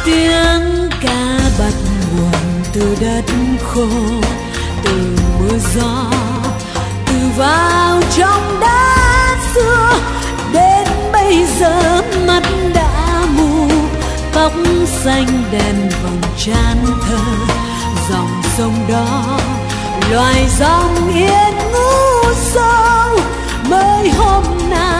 tiếng ca bắt nguồn từ đất khô, từ mưa gió, từ vào trong đất xưa. Đến bây giờ mắt đã mù, tóc xanh đen vòng trán thơ. Dòng sông đó loài dòng yên ngu sâu, mới hôm nay